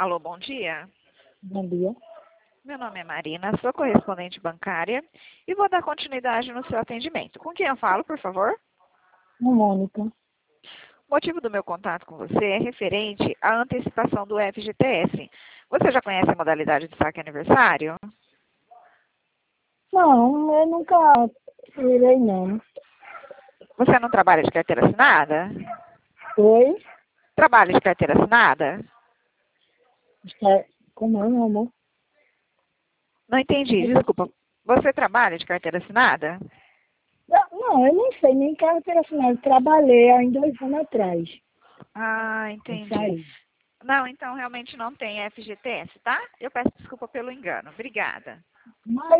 Alô, bom dia. Bom dia. Meu nome é Marina, sou correspondente bancária e vou dar continuidade no seu atendimento. Com quem eu falo, por favor? Mônica. O motivo do meu contato com você é referente à antecipação do FGTS. Você já conhece a modalidade de saque aniversário? Não, eu nunca tirei, não. Você não trabalha de carteira assinada? Oi? Trabalha de carteira assinada? Como é, meu amor? Não entendi, desculpa. Você trabalha de carteira assinada? Não, eu nem sei, nem quero ter assinado. Trabalhei há 2 anos atrás. Ah, Isso entendi. aí. Não, então realmente não tem FGTS, tá? Eu peço desculpa pelo engano. Obrigada. Mas